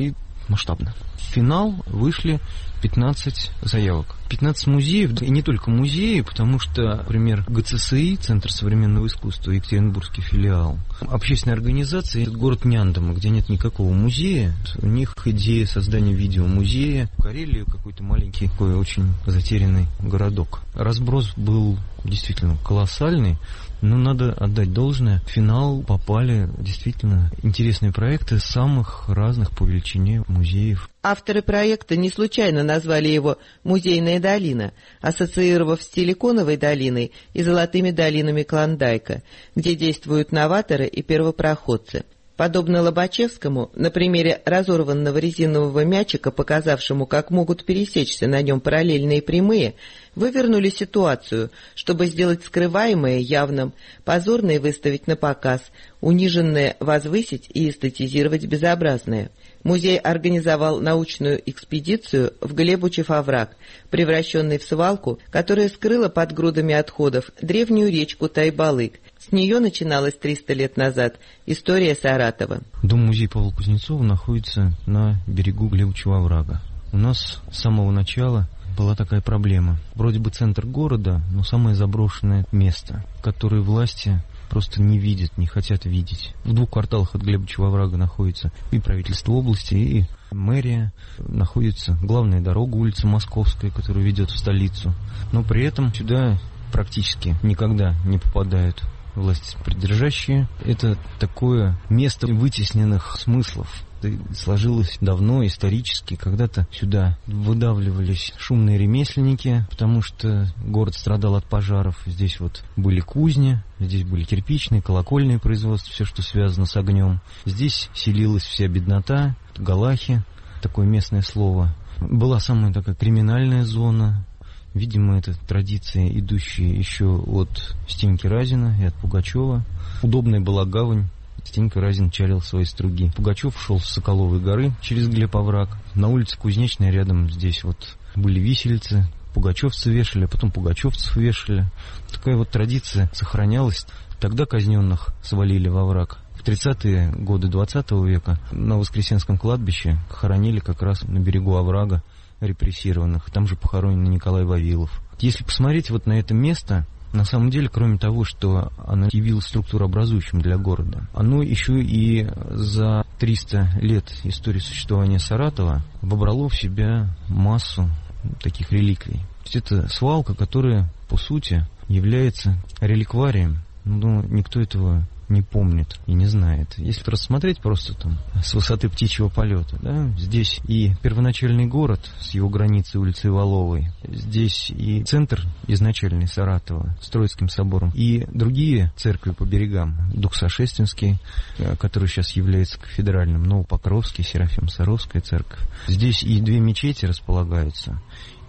масштабно. В финал вышли пятнадцать заявок. пятнадцать музеев, и не только музеи, потому что, например, ГЦСИ, Центр современного искусства, Екатеринбургский филиал, общественная организация, это город Няндома, где нет никакого музея. У них идея создания видеомузея. В Карелии какой-то маленький, такой очень затерянный городок. Разброс был действительно колоссальный. Но надо отдать должное. В финал попали действительно интересные проекты самых разных по величине музеев. Авторы проекта не случайно назвали его «Музейная долина», ассоциировав с Силиконовой долиной и золотыми долинами Клондайка, где действуют новаторы и первопроходцы. Подобно Лобачевскому, на примере разорванного резинового мячика, показавшему, как могут пересечься на нем параллельные прямые, вывернули ситуацию, чтобы сделать скрываемое явным, позорное выставить на показ, униженное возвысить и эстетизировать безобразное. Музей организовал научную экспедицию в Глебучев овраг, превращенный в свалку, которая скрыла под грудами отходов древнюю речку Тайбалык. С нее начиналась триста лет назад история Саратова. Дом-музей Павла Кузнецова находится на берегу Глебучего оврага. У нас с самого начала была такая проблема. Вроде бы центр города, но самое заброшенное место, которое власти просто не видят, не хотят видеть. В двух кварталах от Глебучего оврага находится и правительство области, и мэрия. Находится главная дорога, улица Московская, которая ведет в столицу. Но при этом сюда практически никогда не попадают власти придержащие. Это такое место вытесненных смыслов. Это сложилось давно, исторически. Когда-то сюда выдавливались шумные ремесленники, потому что город страдал от пожаров. Здесь вот были кузни, здесь были кирпичные, колокольные производства, все, что связано с огнем. Здесь селилась вся беднота, галахи, такое местное слово. Была самая такая криминальная зона. Видимо, это традиция, идущая еще от Стеньки Разина и от Пугачева. Удобная была гавань. Стенька Разин чалил свои струги. Пугачев шел с Соколовой горы через Глеб-овраг. На улице Кузнечной рядом здесь вот были виселицы. Пугачевцы вешали, а потом пугачевцев вешали. Такая вот традиция сохранялась. Тогда казненных свалили во овраг. В тридцатые годы двадцатого века на Воскресенском кладбище хоронили как раз на берегу оврага репрессированных. Там же похоронен Николай Вавилов. Если посмотреть вот на это место, на самом деле, кроме того, что оно явилось структурообразующим для города, оно еще и за триста лет истории существования Саратова вобрало в себя массу таких реликвий. То есть это свалка, которая, по сути, является реликварием, но никто этого не помнит и не знает. Если рассмотреть просто там с высоты птичьего полета, да, здесь и первоначальный город с его границей улицей Воловой, здесь и центр изначальный Саратова с Троицким собором, и другие церкви по берегам, Дуксошестинский, который сейчас является кафедральным, Новопокровский, Серафим-Саровская церковь. Здесь и две мечети располагаются,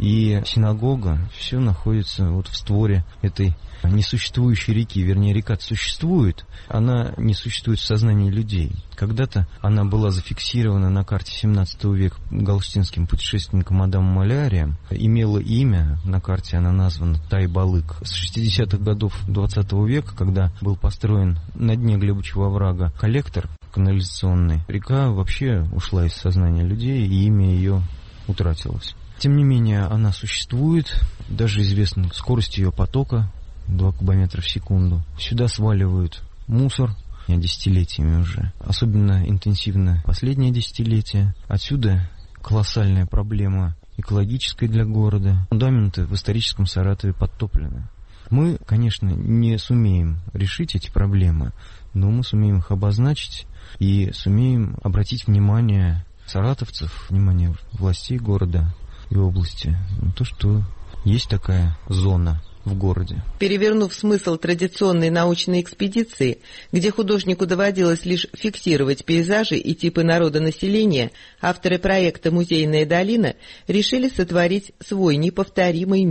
и синагога, все находится вот в створе этой несуществующей реки. Вернее, река существует, она не существует в сознании людей. Когда-то она была зафиксирована на карте семнадцатого века галштинским путешественником Адамом Малярием, имела имя, на карте она названа Тайбалык. С шестидесятых годов двадцатого века, когда был построен на дне Глебучего оврага коллектор канализационный, река вообще ушла из сознания людей, и имя ее утратилось. Тем не менее, она существует, даже известна скорость ее потока, два кубометра в секунду. Сюда сваливают мусор десятилетиями уже. Особенно интенсивно последнее десятилетие. Отсюда колоссальная проблема экологическая для города. Фундаменты в историческом Саратове подтоплены. Мы, конечно, не сумеем решить эти проблемы, но мы сумеем их обозначить и сумеем обратить внимание саратовцев, внимание властей города и области на то, что есть такая зона в городе. Перевернув смысл традиционной научной экспедиции, где художнику доводилось лишь фиксировать пейзажи и типы народонаселения, авторы проекта «Музейная долина» решили сотворить свой неповторимый миф.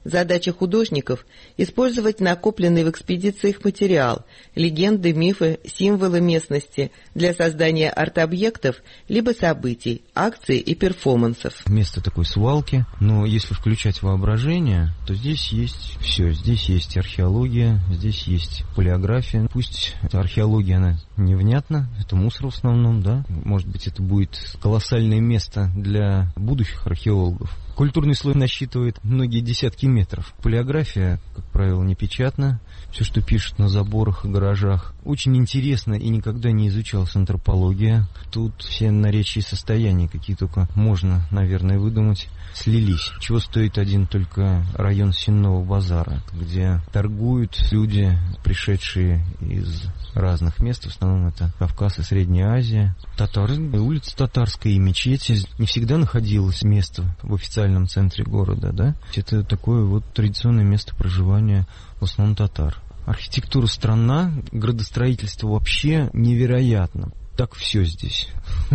Задача художников – использовать накопленный в экспедициях материал, легенды, мифы, символы местности для создания арт-объектов либо событий, акций и перформансов. Место такой свалки, но если включать воображение, то здесь есть все. Здесь есть археология, здесь есть палеография. Пусть археология, она невнятна, это мусор в основном, да. Может быть, это будет колоссальное место для будущих археологов. Культурный слой насчитывает многие десятки метров. Палеография, как правило, не печатна. Все, что пишут на заборах и гаражах. Очень интересно и никогда не изучалась антропология. Тут все наречия и состояния, какие только можно, наверное, выдумать, слились. Чего стоит один только район Сенного базара, где торгуют люди, пришедшие из разных мест. В основном это Кавказ и Средняя Азия. Татары, улица Татарская и мечеть. Не всегда находилось место в официальном центре города, да? Это такое вот традиционное место проживания в основном татар. Архитектура странна, градостроительство вообще невероятно. Так все здесь.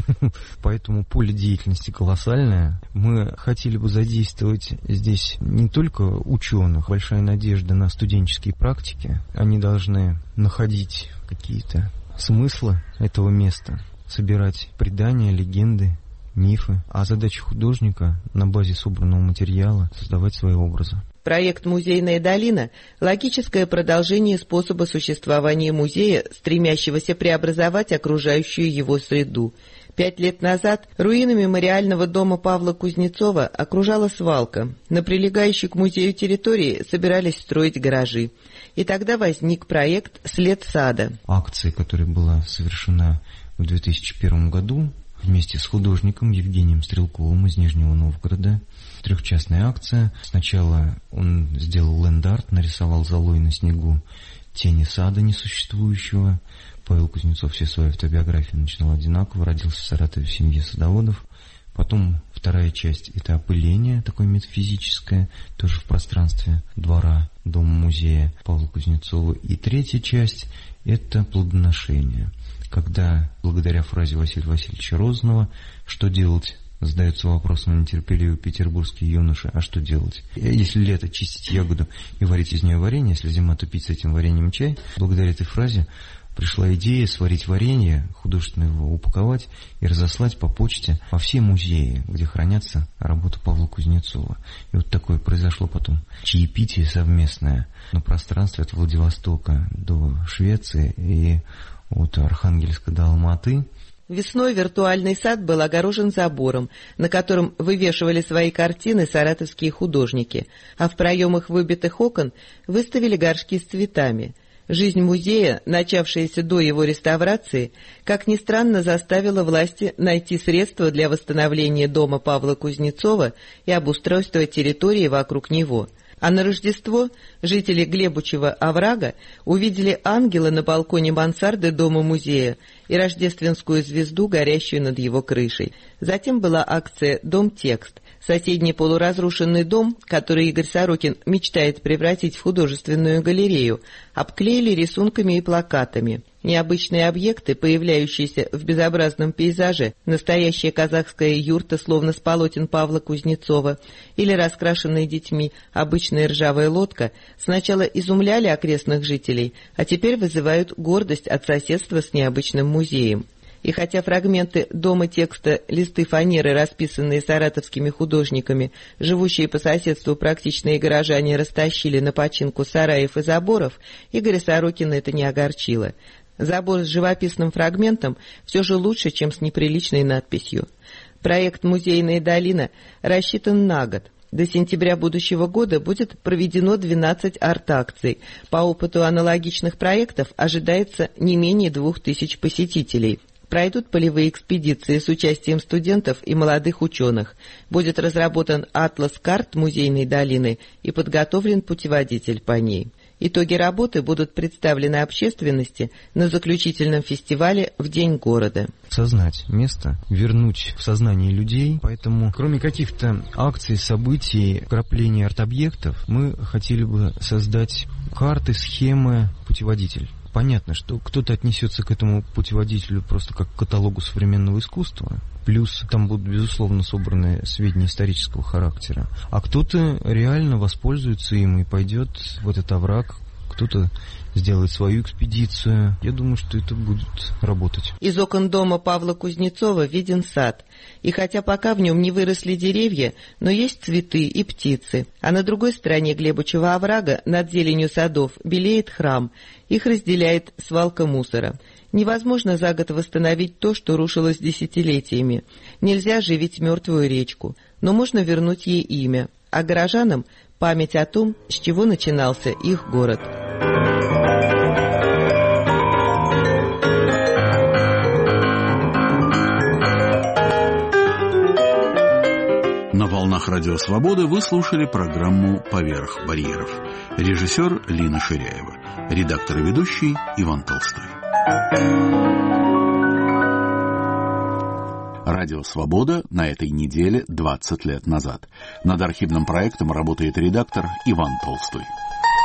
Поэтому поле деятельности колоссальное. Мы хотели бы задействовать здесь не только ученых. Большая надежда на студенческие практики. Они должны находить какие-то смыслы этого места, собирать предания, легенды, мифы. А задача художника на базе собранного материала создавать свои образы. Проект «Музейная долина» – логическое продолжение способа существования музея, стремящегося преобразовать окружающую его среду. Пять лет назад руины мемориального дома Павла Кузнецова окружала свалка. На прилегающей к музею территории собирались строить гаражи. И тогда возник проект «След сада». Акция, которая была совершена в две тысячи первом году вместе с художником Евгением Стрелковым из Нижнего Новгорода. Трехчастная акция. Сначала он сделал ленд-арт, нарисовал золой на снегу тени сада несуществующего. Павел Кузнецов все свои автобиографии начинал одинаково. Родился в Саратове в семье садоводов. Потом вторая часть – это опыление, такое метафизическое, тоже в пространстве двора, дома-музея Павла Кузнецова. И третья часть – это плодоношение, когда, благодаря фразе Василия Васильевича Розанова «Что делать?» задается вопросом нетерпеливый петербургский юноша, а что делать? Если лето чистить ягоду и варить из нее варенье, если зима топить с этим вареньем чай, благодаря этой фразе пришла идея сварить варенье, художественно его упаковать и разослать по почте во все музеи, где хранятся работы Павла Кузнецова. И вот такое произошло потом чаепитие совместное на пространстве от Владивостока до Швеции и от Архангельска до Алматы. Весной виртуальный сад был огорожен забором, на котором вывешивали свои картины саратовские художники, а в проемах выбитых окон выставили горшки с цветами. Жизнь музея, начавшаяся до его реставрации, как ни странно, заставила власти найти средства для восстановления дома Павла Кузнецова и обустройства территории вокруг него. А на Рождество жители Глебучего оврага увидели ангела на балконе мансарды дома-музея и рождественскую звезду, горящую над его крышей. Затем была акция «Дом-текст». Соседний полуразрушенный дом, который Игорь Сорокин мечтает превратить в художественную галерею, обклеили рисунками и плакатами. Необычные объекты, появляющиеся в безобразном пейзаже, настоящая казахская юрта, словно с полотен Павла Кузнецова, или раскрашенная детьми обычная ржавая лодка, сначала изумляли окрестных жителей, а теперь вызывают гордость от соседства с необычным музеем. И хотя фрагменты дома текста, листы фанеры, расписанные саратовскими художниками, живущие по соседству практичные горожане растащили на починку сараев и заборов, Игоря Сорокина это не огорчило. Забор с живописным фрагментом все же лучше, чем с неприличной надписью. Проект «Музейная долина» рассчитан на год. До сентября будущего года будет проведено двенадцать арт-акций. По опыту аналогичных проектов ожидается не менее двух тысяч посетителей. Пройдут полевые экспедиции с участием студентов и молодых ученых. Будет разработан атлас карт Музейной долины и подготовлен путеводитель по ней. Итоги работы будут представлены общественности на заключительном фестивале в День города. Сознать место, вернуть в сознание людей. Поэтому, кроме каких-то акций, событий, вкраплений арт-объектов, мы хотели бы создать карты, схемы, путеводитель. понятно, что кто-то отнесется к этому путеводителю просто как к каталогу современного искусства, плюс там будут, безусловно, собраны сведения исторического характера, а кто-то реально воспользуется им и пойдет в этот овраг, кто-то сделает свою экспедицию. Я думаю, что это будет работать. Из окон дома Павла Кузнецова виден сад. И хотя пока в нем не выросли деревья, но есть цветы и птицы. А на другой стороне Глебучего оврага, над зеленью садов, белеет храм. Их разделяет свалка мусора. Невозможно за год восстановить то, что рушилось десятилетиями. Нельзя оживить мертвую речку. Но можно вернуть ей имя. А горожанам — память о том, с чего начинался их город. На волнах Радио Свободы вы слушали программу «Поверх барьеров». Режиссер Лина Ширяева. Редактор и ведущий Иван Толстой. Радио «Свобода» на этой неделе двадцать лет назад. Над архивным проектом работает редактор Иван Толстой.